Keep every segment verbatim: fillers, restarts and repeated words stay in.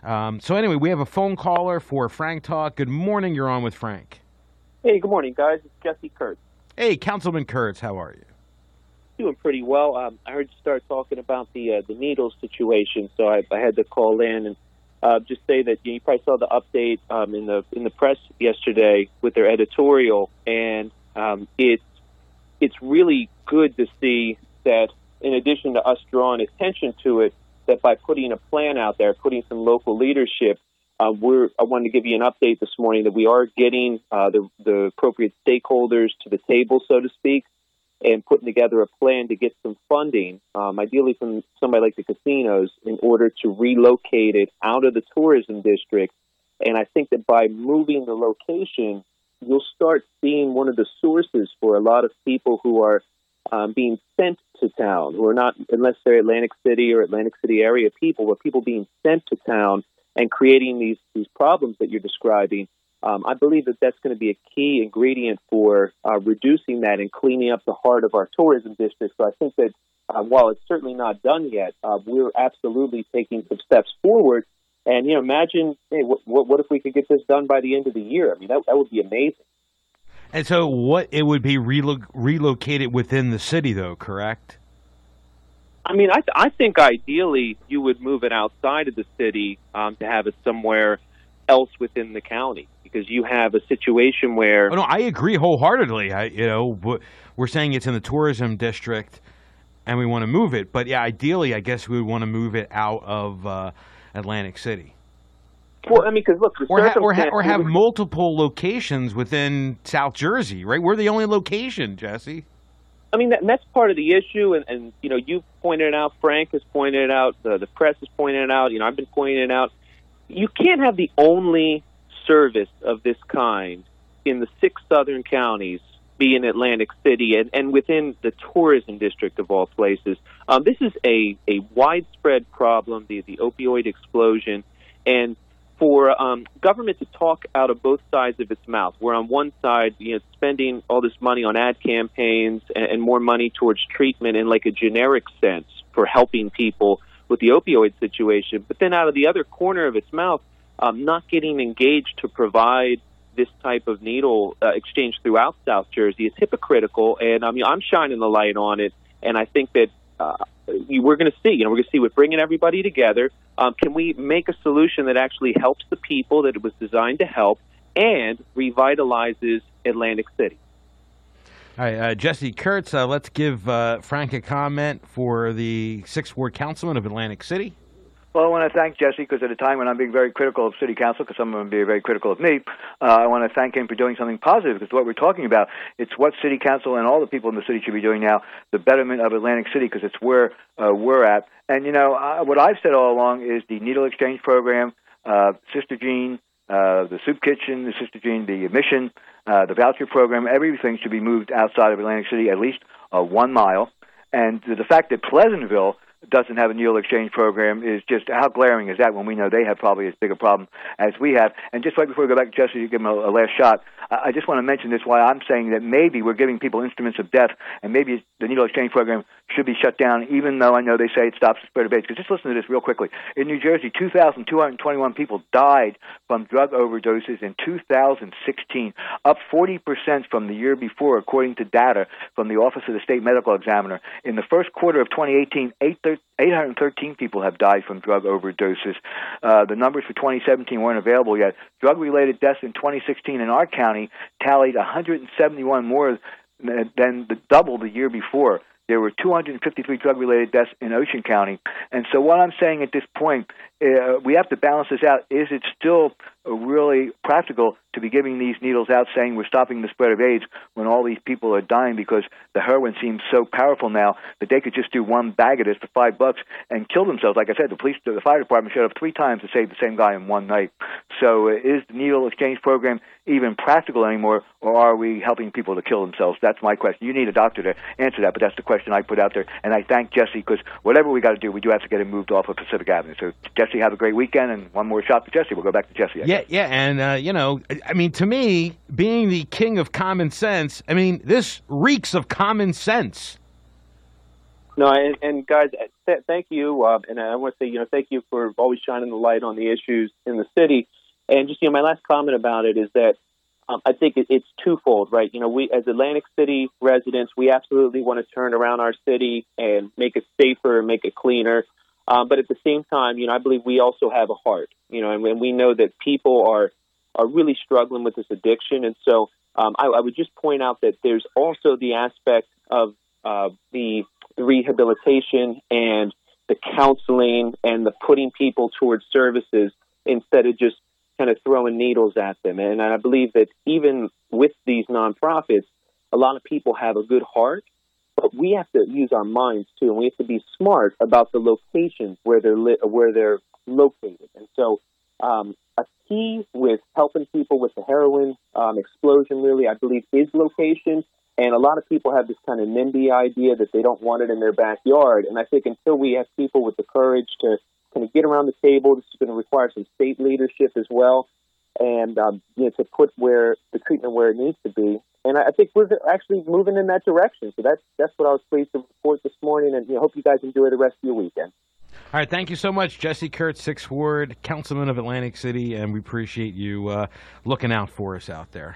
Um, so anyway, we have a phone caller for Frank Talk. Good morning. You're on with Frank. Hey, good morning, guys. It's Jesse Kurtz. Hey, Councilman Kurtz, how are you? Doing pretty well. Um, I heard you start talking about the uh, the needles situation, so I, I had to call in and uh, just say that you, know, you probably saw the update um, in the in the press yesterday with their editorial, and um, it's it's really good to see that in addition to us drawing attention to it, that by putting a plan out there, putting some local leadership, uh, we're I wanted to give you an update this morning that we are getting uh, the the appropriate stakeholders to the table, so to speak, and putting together a plan to get some funding, um, ideally from somebody like the casinos, in order to relocate it out of the tourism district. And I think that by moving the location, you'll start seeing one of the sources for a lot of people who are um, being sent to town, who are not, unless they're Atlantic City or Atlantic City area people, but people being sent to town and creating these, these problems that you're describing. Um, I believe that that's going to be a key ingredient for uh, reducing that and cleaning up the heart of our tourism district. So I think that uh, while it's certainly not done yet, uh, we're absolutely taking some steps forward. And, you know, imagine, hey, what, what, what if we could get this done by the end of the year? I mean, that, that would be amazing. And so what, it would be relo- relocated within the city, though, correct? I mean, I, th- I think ideally you would move it outside of the city um, to have it somewhere else within the county, because you have a situation where... Oh, no, I agree wholeheartedly. I, you know, we're saying it's in the tourism district and we want to move it. But, yeah, ideally, I guess we would want to move it out of uh, Atlantic City. Well, I mean, because look... Or, ha- or, ha- or have multiple locations within South Jersey, right? We're the only location, Jesse. I mean, that, that's part of the issue. And, and, you know, you've pointed it out. Frank has pointed it out. The, the press has pointed it out. You know, I've been pointing it out. You can't have the only service of this kind in the six southern counties be in Atlantic City and, and within the tourism district of all places. Um, this is a, a widespread problem, the, the opioid explosion, and for um, government to talk out of both sides of its mouth, where on one side, you know, spending all this money on ad campaigns and, and more money towards treatment in like a generic sense for helping people with the opioid situation, but then out of the other corner of its mouth, um, not getting engaged to provide this type of needle uh, exchange throughout South Jersey is hypocritical. And I mean, I'm shining the light on it, and I think that uh, we're going to see. You know, we're going to see with bringing everybody together. Um, can we make a solution that actually helps the people that it was designed to help and revitalizes Atlantic City? All right, uh, Jesse Kurtz, uh, let's give uh, Frank a comment for the sixth Ward Councilman of Atlantic City. Well, I want to thank Jesse because at a time when I'm being very critical of City Council, because some of them are being very critical of me, uh, I want to thank him for doing something positive, because what we're talking about, it's what City Council and all the people in the city should be doing now, the betterment of Atlantic City, because it's where uh, we're at. And, you know, uh, what I've said all along is the needle exchange program, uh, Sister Jean, uh, the soup kitchen, the Sister Jean, the mission, uh, the voucher program, everything should be moved outside of Atlantic City at least uh, one mile. And the fact that Pleasantville doesn't have a needle exchange program is just, how glaring is that when we know they have probably as big a problem as we have. And just right before we go back to Jesse to give him a, a last shot, I, I just want to mention this, why I'm saying that maybe we're giving people instruments of death, and maybe the needle exchange program should be shut down, even though I know they say it stops the spread of AIDS. Because just listen to this real quickly. In New Jersey, two thousand two hundred twenty-one people died from drug overdoses in two thousand sixteen, up forty percent from the year before, according to data from the Office of the State Medical Examiner. In the first quarter of twenty eighteen, eight hundred thirteen people have died from drug overdoses. Uh, the numbers for twenty seventeen weren't available yet. Drug-related deaths in twenty sixteen in our county tallied one hundred seventy-one more than the double the year before. There were two hundred fifty-three drug-related deaths in Ocean County. And so what I'm saying at this point, uh, we have to balance this out. Is it still really practical to be giving these needles out saying we're stopping the spread of AIDS when all these people are dying because the heroin seems so powerful now that they could just do one bag of this for five bucks and kill themselves? Like I said, the police, the fire department showed up three times to save the same guy in one night. So uh, is the needle exchange program even practical anymore, or are we helping people to kill themselves? That's my question. You need a doctor to answer that, but that's the question I put out there. And I thank Jesse, because whatever we got to do, we do have to get him moved off of Pacific Avenue. So Jesse, have a great weekend, and one more shot for Jesse. We'll go back to Jesse. I Yeah, yeah, and, uh, you know, I mean, to me, being the king of common sense, I mean, this reeks of common sense. No, and, and guys, th- thank you, uh, and I want to say, you know, thank you for always shining the light on the issues in the city. And just, you know, my last comment about it is that um, I think it, it's twofold, right? You know, we as Atlantic City residents, we absolutely want to turn around our city and make it safer and make it cleaner. Um, but at the same time, you know, I believe we also have a heart, you know, and, and we know that people are are really struggling with this addiction. And so um, I, I would just point out that there's also the aspect of uh, the rehabilitation and the counseling and the putting people towards services instead of just kind of throwing needles at them. And I believe that even with these nonprofits, a lot of people have a good heart, but we have to use our minds too, and we have to be smart about the locations where they're li- where they're located. And so, um, a key with helping people with the heroin um, explosion, really, I believe, is location. And a lot of people have this kind of NIMBY idea that they don't want it in their backyard. And I think until we have people with the courage to kind of get around the table, this is going to require some state leadership as well, and um, you know, to put where the treatment where it needs to be. And I think we're actually moving in that direction. So that's that's what I was pleased to report this morning. And you know, hope you guys enjoy the rest of your weekend. All right, thank you so much, Jesse Kurtz, sixth Ward, Councilman of Atlantic City, and we appreciate you uh, looking out for us out there.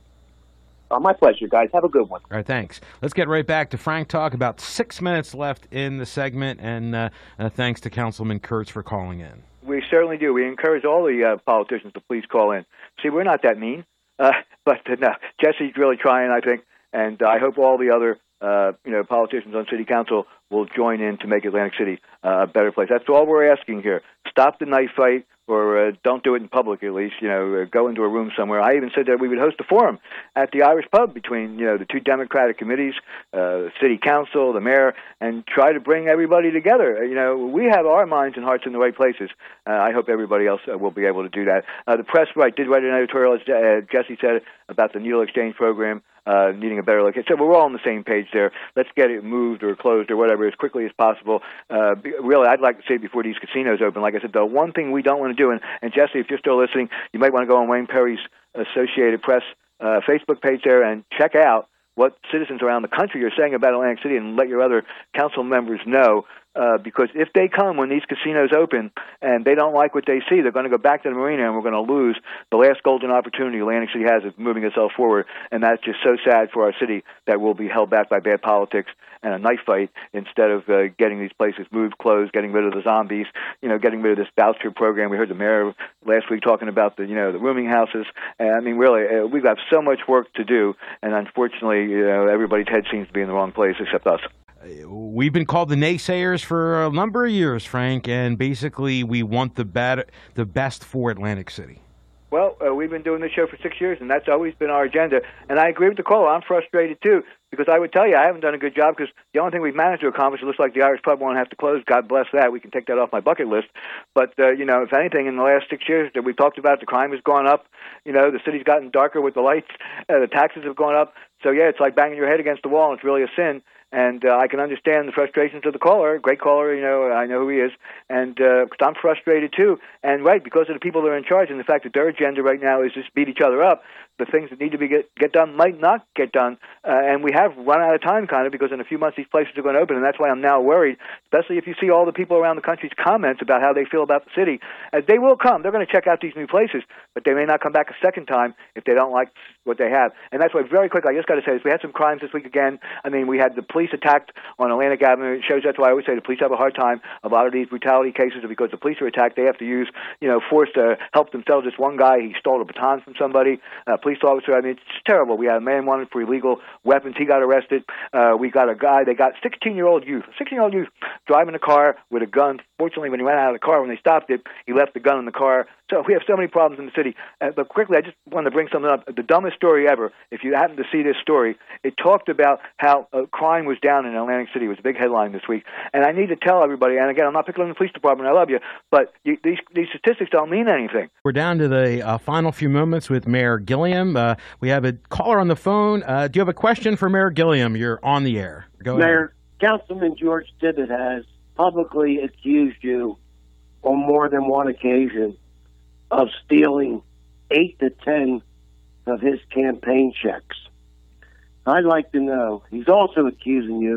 Uh, my pleasure, guys. Have a good one. All right, thanks. Let's get right back to Frank Talk. About six minutes left in the segment, and uh, uh, thanks to Councilman Kurtz for calling in. We certainly do. We encourage all the uh, politicians to please call in. See, we're not that mean, uh, but uh, no, Jesse's really trying, I think, and I hope all the other uh, you know politicians on City Council will join in to make Atlantic City uh, a better place. That's all we're asking here. Stop the knife fight, or uh, don't do it in public, at least. You know, uh, go into a room somewhere. I even said that we would host a forum at the Irish Pub between, you know, the two Democratic committees, uh, the City Council, the mayor, and try to bring everybody together. You know, we have our minds and hearts in the right places. Uh, I hope everybody else uh, will be able to do that. Uh, the press, right, did write an editorial, as uh, Jesse said, about the needle exchange program. Uh, needing a better location. So we're all on the same page there. Let's get it moved or closed or whatever as quickly as possible. Uh, be, really, I'd like to see it before these casinos open. Like I said, the one thing we don't want to do, and, and Jesse, if you're still listening, you might want to go on Wayne Perry's Associated Press uh, Facebook page there and check out what citizens around the country are saying about Atlantic City and let your other council members know. Uh, because if they come when these casinos open and they don't like what they see, they're going to go back to the marina, and we're going to lose the last golden opportunity Atlantic City has of moving itself forward. And that's just so sad for our city that we'll be held back by bad politics and a knife fight instead of uh, getting these places moved, closed, getting rid of the zombies, you know, getting rid of this voucher program. We heard the mayor last week talking about the, you know, the rooming houses. And I mean, really, uh, we've got so much work to do, and unfortunately, you know, everybody's head seems to be in the wrong place except us. We've been called the naysayers for a number of years, Frank, and basically we want the better, the best for Atlantic City. Well, uh, we've been doing this show for six years, and that's always been our agenda. And I agree with the caller. I'm frustrated, too, because I would tell you I haven't done a good job because the only thing we've managed to accomplish, it looks like the Irish Pub won't have to close. God bless that. We can take that off my bucket list. But, uh, you know, if anything, in the last six years that we've talked about, the crime has gone up. You know, the city's gotten darker with the lights. Uh, the taxes have gone up. So, yeah, it's like banging your head against the wall, and it's really a sin. And uh, I can understand the frustrations of the caller. Great caller, you know, I know who he is. And uh, cause I'm frustrated, too. And, right, because of the people that are in charge and the fact that their agenda right now is just beat each other up, the things that need to be get, get done might not get done. Uh, and we have run out of time, kind of, because in a few months these places are going to open. And that's why I'm now worried, especially if you see all the people around the country's comments about how they feel about the city. As they will come. They're going to check out these new places, but they may not come back a second time if they don't like what they have. And that's why, very quickly, I just got to say this. We had some crimes this week again. I mean, we had the police attacked on Atlantic Avenue. It shows that's why I always say the police have a hard time. A lot of these brutality cases are because the police are attacked. They have to use, you know, force to help themselves. This one guy, he stole a baton from somebody, a police officer. I mean, it's terrible. We had a man wanted for illegal weapons. He got arrested. Uh, we got a guy, they got sixteen-year-old youth, sixteen-year-old youth driving a car with a gun. Fortunately, when he went out of the car, when they stopped it, he left the gun in the car. So we have so many problems in the city. Uh, but quickly, I just wanted to bring something up. The dumbest story ever, if you happen to see this story, it talked about how uh, crime was down in Atlantic City. It was a big headline this week. And I need to tell everybody, and again, I'm not picking on the police department, I love you, but you, these, these statistics don't mean anything. We're down to the uh, final few moments with Mayor Gilliam. Uh, we have a caller on the phone. Uh, do you have a question for Mayor Gilliam? You're on the air. Go Mayor, ahead. Councilman George Tibbett has publicly accused you on more than one occasion of stealing eight to ten of his campaign checks. I'd like to know, he's also accusing you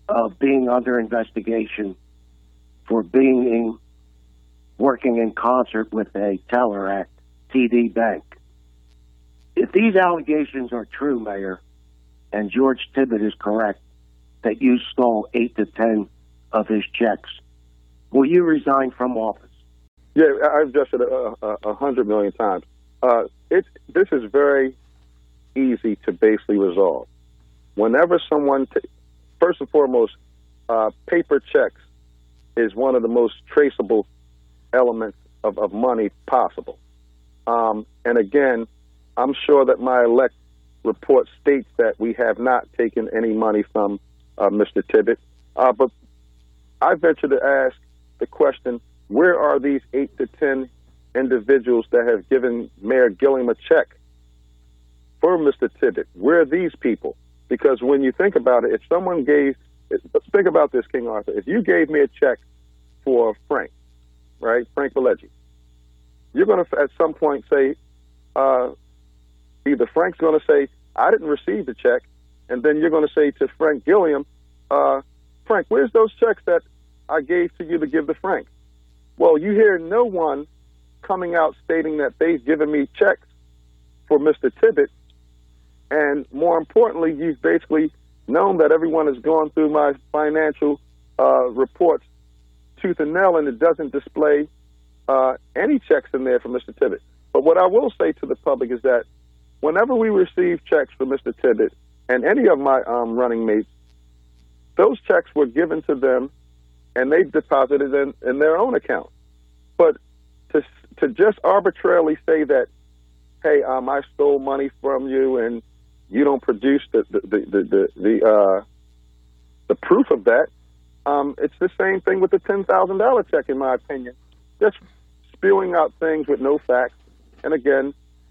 of being under investigation for being in, working in concert with a teller at T D Bank. If these allegations are true, Mayor, and George Tibbet is correct that you stole eight to ten of his checks, will you resign from office? Yeah, I've just said a, a, a hundred million times. Uh, it's this is very easy to basically resolve. Whenever someone, t- first and foremost, uh, paper checks is one of the most traceable elements of, of money possible. Um, and again, I'm sure that my elect report states that we have not taken any money from uh, Mister Tibbet. Uh, but I venture to ask the question, where are these eight to ten individuals that have given Mayor Gilliam a check for Mister Tibbet? Where are these people? Because when you think about it, if someone gave, let's think about this, King Arthur. If you gave me a check for Frank, right, Frank Valleggi, you're going to at some point say, uh, either Frank's going to say, I didn't receive the check, and then you're going to say to Frank Gilliam, uh, Frank, where's those checks that I gave to you to give to Frank? Well, you hear no one coming out stating that they've given me checks for Mister Tibbet, and more importantly, you've basically known that everyone has gone through my financial uh, reports tooth and nail, and it doesn't display uh, any checks in there for Mister Tibbet. But what I will say to the public is that whenever we receive checks for Mister Tibbet and any of my um, running mates, those checks were given to them and they deposited in, in their own account. But to to just arbitrarily say that, hey, um, I stole money from you and you don't produce the the the the, the, uh, the proof of that, um, it's the same thing with the ten thousand dollars check, in my opinion. Just spewing out things with no facts. And again,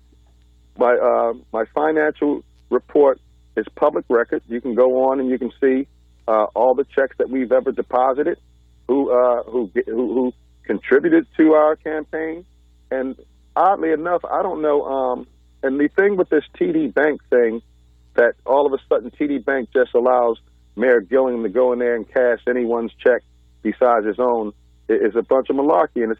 my uh, my financial report is public record. You can go on and you can see uh, all the checks that we've ever deposited, who uh, who, who who contributed to our campaign. And oddly enough, I don't know. Um, and the thing with this T D Bank thing, that all of a sudden T D Bank just allows Mayor Gilliam to go in there and cash anyone's check besides his own, is a bunch of malarkey. And it's